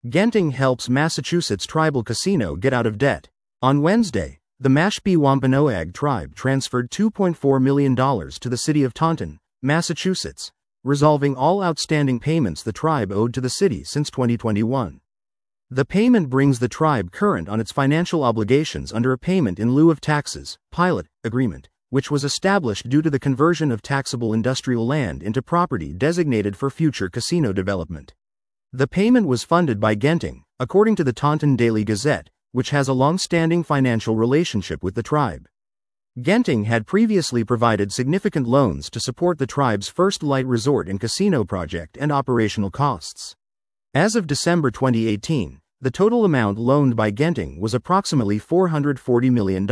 Genting helps Massachusetts tribal casino get out of debt. On Wednesday, the Mashpee Wampanoag tribe transferred $2.4 million to the city of Taunton, Massachusetts, resolving all outstanding payments the tribe owed to the city since 2021. The payment brings the tribe current on its financial obligations under a payment in lieu of taxes pilot agreement, which was established due to the conversion of taxable industrial land into property designated for future casino development. The payment was funded by Genting, according to the Taunton Daily Gazette, which has a long-standing financial relationship with the tribe. Genting had previously provided significant loans to support the tribe's first light resort and casino project and operational costs. As of December 2018, the total amount loaned by Genting was approximately $440 million.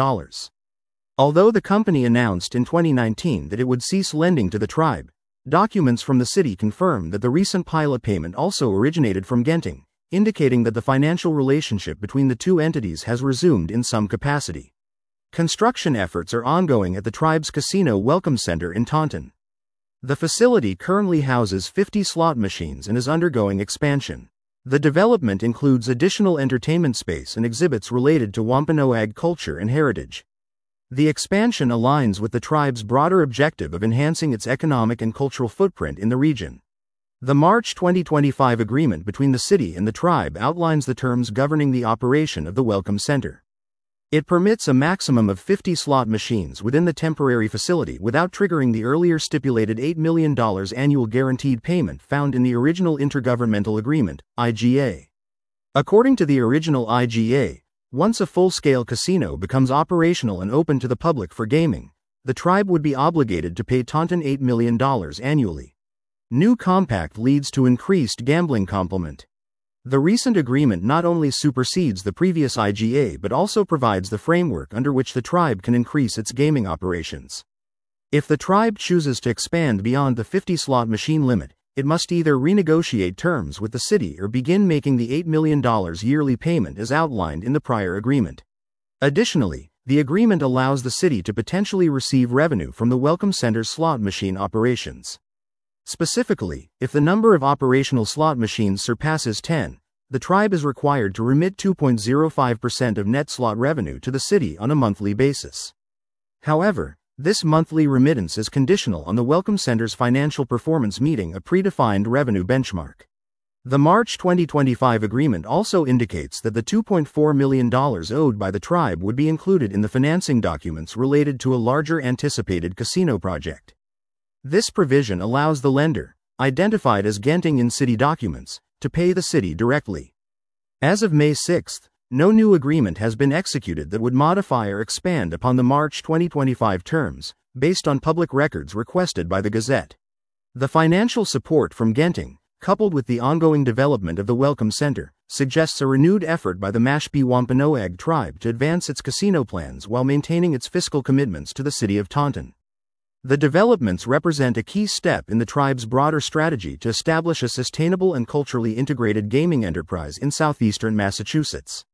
Although the company announced in 2019 that it would cease lending to the tribe, documents from the city confirm that the recent pilot payment also originated from Genting, indicating that the financial relationship between the two entities has resumed in some capacity. Construction efforts are ongoing at the tribe's casino Welcome Center in Taunton. The facility currently houses 50 slot machines and is undergoing expansion. The development includes additional entertainment space and exhibits related to Wampanoag culture and heritage. The expansion aligns with the tribe's broader objective of enhancing its economic and cultural footprint in the region. The March 2025 agreement between the city and the tribe outlines the terms governing the operation of the Welcome Center. It permits a maximum of 50 slot machines within the temporary facility without triggering the earlier stipulated $8 million annual guaranteed payment found in the original Intergovernmental Agreement, IGA. According to the original IGA, once a full-scale casino becomes operational and open to the public for gaming, the tribe would be obligated to pay Taunton $8 million annually. New compact leads to increased gambling complement. The recent agreement not only supersedes the previous IGA but also provides the framework under which the tribe can increase its gaming operations. If the tribe chooses to expand beyond the 50 slot machine limit, it must either renegotiate terms with the city or begin making the $8 million yearly payment as outlined in the prior agreement. Additionally, the agreement allows the city to potentially receive revenue from the Welcome Center's slot machine operations. Specifically, if the number of operational slot machines surpasses 10, the tribe is required to remit 2.05% of net slot revenue to the city on a monthly basis. However, this monthly remittance is conditional on the Welcome Center's financial performance meeting a predefined revenue benchmark. The March 2025 agreement also indicates that the $2.4 million owed by the tribe would be included in the financing documents related to a larger anticipated casino project. This provision allows the lender, identified as Genting in city documents, to pay the city directly. As of May 6, no new agreement has been executed that would modify or expand upon the March 2025 terms, based on public records requested by the Gazette. The financial support from Genting, coupled with the ongoing development of the Welcome Center, suggests a renewed effort by the Mashpee Wampanoag tribe to advance its casino plans while maintaining its fiscal commitments to the city of Taunton. The developments represent a key step in the tribe's broader strategy to establish a sustainable and culturally integrated gaming enterprise in southeastern Massachusetts.